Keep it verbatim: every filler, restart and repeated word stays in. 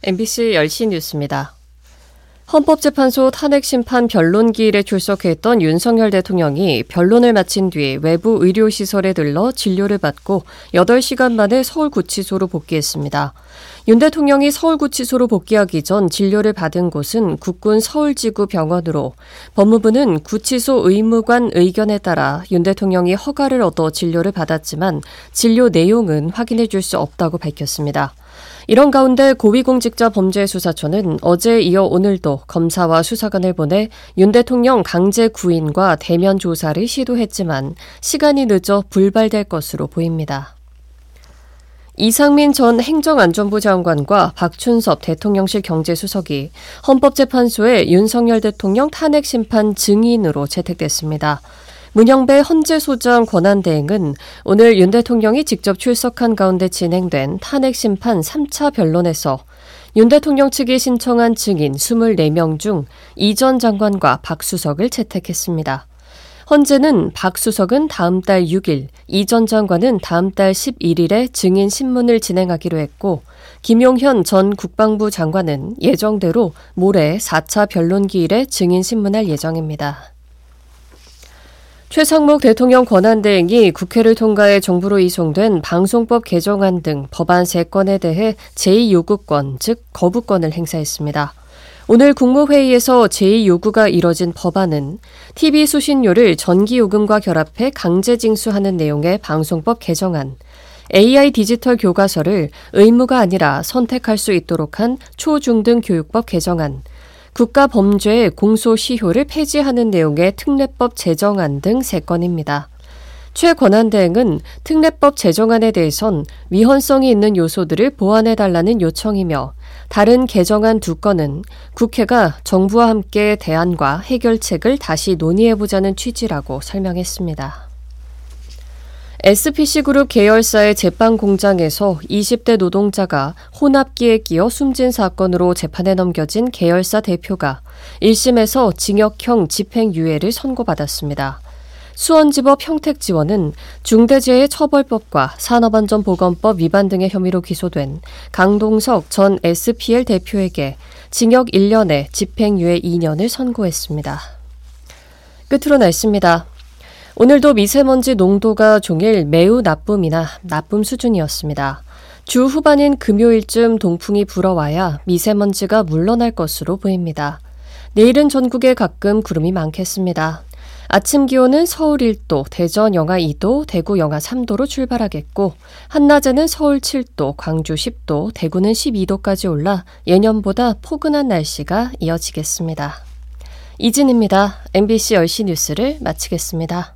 엠비씨 열 시 뉴스입니다. 헌법재판소 탄핵심판 변론기일에 출석했던 윤석열 대통령이 변론을 마친 뒤 외부 의료시설에 들러 진료를 받고 여덟 시간 만에 서울구치소로 복귀했습니다. 윤 대통령이 서울구치소로 복귀하기 전 진료를 받은 곳은 국군 서울지구병원으로 법무부는 구치소 의무관 의견에 따라 윤 대통령이 허가를 얻어 진료를 받았지만 진료 내용은 확인해 줄 수 없다고 밝혔습니다. 이런 가운데 고위공직자범죄수사처는 어제에 이어 오늘도 검사와 수사관을 보내 윤 대통령 강제 구인과 대면 조사를 시도했지만 시간이 늦어 불발될 것으로 보입니다. 이상민 전 행정안전부 장관과 박춘섭 대통령실 경제수석이 헌법재판소에 윤석열 대통령 탄핵심판 증인으로 채택됐습니다. 문영배 헌재소장 권한대행은 오늘 윤 대통령이 직접 출석한 가운데 진행된 탄핵심판 삼 차 변론에서 윤 대통령 측이 신청한 증인 이십사 명 중 이 전 장관과 박 수석을 채택했습니다. 헌재는 박 수석은 다음 달 육 일, 이 전 장관은 다음 달 십일 일에 증인 신문을 진행하기로 했고 김용현 전 국방부 장관은 예정대로 모레 사 차 변론기일에 증인 신문할 예정입니다. 최상목 대통령 권한대행이 국회를 통과해 정부로 이송된 방송법 개정안 등 법안 세 건에 대해 제이 요구권, 즉 거부권을 행사했습니다. 오늘 국무회의에서 제이 요구가 이뤄진 법안은 티비 수신료를 전기요금과 결합해 강제징수하는 내용의 방송법 개정안, 에이아이 디지털 교과서를 의무가 아니라 선택할 수 있도록 한 초중등 교육법 개정안, 국가범죄의 공소시효를 폐지하는 내용의 특례법 제정안 등 세 건입니다. 최 권한대행은 특례법 제정안에 대해선 위헌성이 있는 요소들을 보완해달라는 요청이며 다른 개정안 두 건은 국회가 정부와 함께 대안과 해결책을 다시 논의해보자는 취지라고 설명했습니다. 에스피씨그룹 계열사의 제빵 공장에서 이십 대 노동자가 혼합기에 끼어 숨진 사건으로 재판에 넘겨진 계열사 대표가 일 심에서 징역형 집행유예를 선고받았습니다. 수원지법 평택지원은 중대재해처벌법과 산업안전보건법 위반 등의 혐의로 기소된 강동석 전 에스피엘 대표에게 징역 일 년에 집행유예 이 년을 선고했습니다. 끝으로 날씨입니다. 오늘도 미세먼지 농도가 종일 매우 나쁨이나 나쁨 수준이었습니다. 주 후반인 금요일쯤 동풍이 불어와야 미세먼지가 물러날 것으로 보입니다. 내일은 전국에 가끔 구름이 많겠습니다. 아침 기온은 서울 일 도, 대전 영하 이 도, 대구 영하 삼 도로 출발하겠고 한낮에는 서울 칠 도, 광주 십 도, 대구는 십이 도까지 올라 예년보다 포근한 날씨가 이어지겠습니다. 이진입니다. 엠비씨 열 시 뉴스를 마치겠습니다.